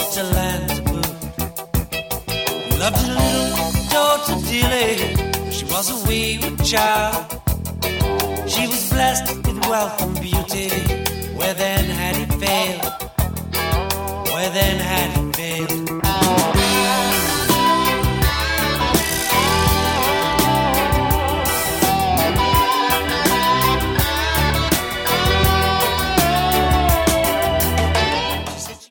to land to boot. Loved his little daughter dearly. She was a wayward child. She was blessed with wealth and beauty. Where then had he failed? Where then had he